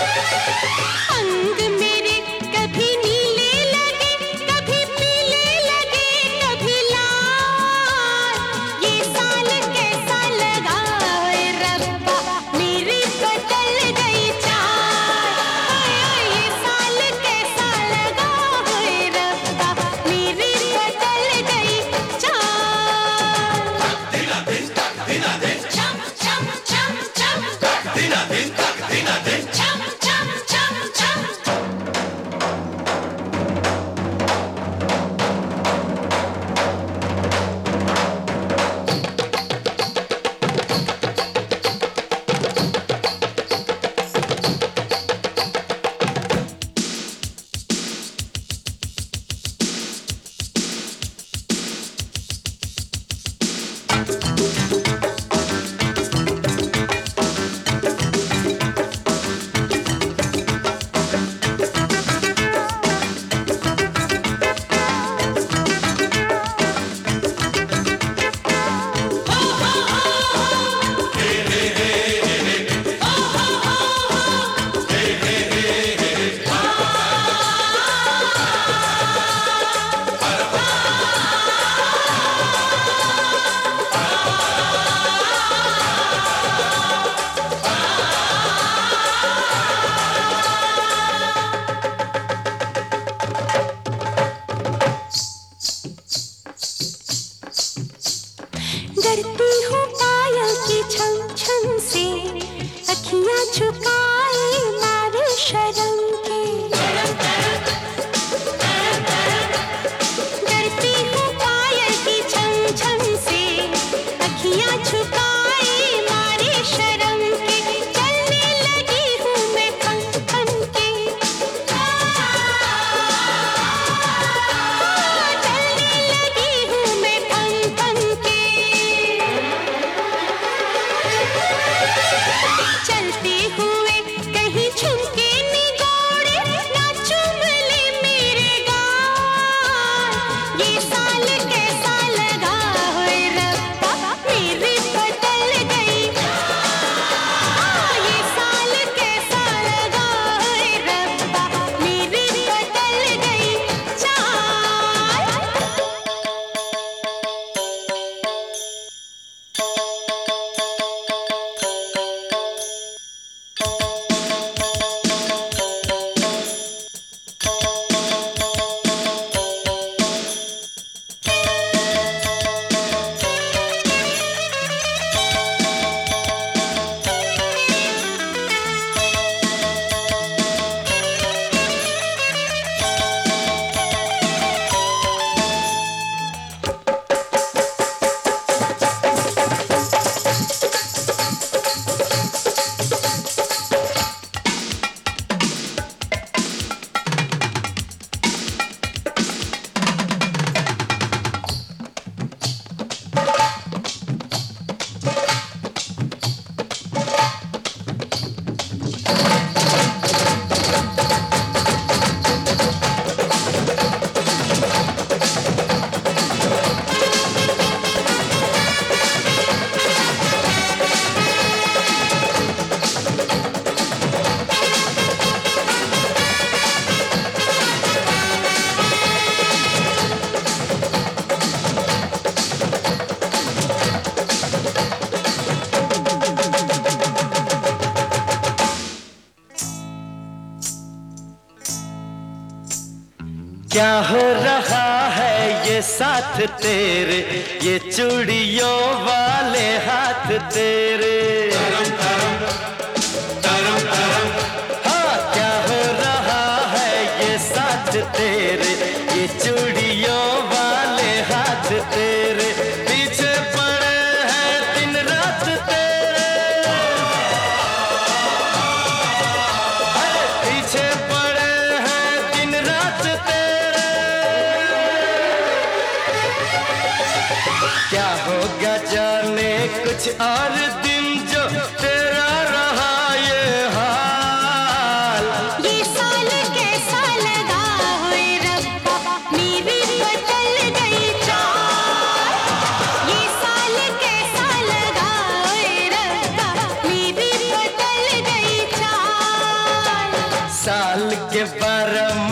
अंग मेरे कभी नीले लगे, कभी पीले लगे, कभी लाल। ये साल कैसा लगा ओए रब्बा, मेरी बदल गई चाल। ये साल कैसा लगा ओए रब्बा, मेरी बदल गई चाल। चम चम चम चम, चम चम चम चम। डरती हूँ पायल की छम छम से, अखियाँ झुकाए मारे शर्म के। डरती हूँ पायल की छम छम से, अखियाँ झुकाए मारे शर्म के। चलने लगी हूँ मैं थम थम के। चलने लगी हूँ मैं थम थम के। चलते हुए कहीं झुमके निगोड़े, ना चुम ले मेरे गाल। ये साल कैसा लगा ओए रब्बा, मेरी बदल गई। ये साल कैसा लगा ओए रब्बा, मेरी बदल गई चाल। क्या हो रहा है ये साथ तेरे, ये चूड़ियों वाले हाथ तेरे। हाँ, क्या हो रहा है ये साथ तेरे, ये चूड़ियों वाले हाथ तेरे। पीछे पड़े हैं दिन रात तेरे, अरे पीछे पड़े हैं दिन रात तेरे। क्या होगा जाने कुछ और दिन जो तेरा रहा ये हाल। ये साल कैसा लगा ओए रब्बा, मेरी बदल गई चाल। ये साल कैसा लगा ओए रब्बा, मेरी बदल गई चाल। बारह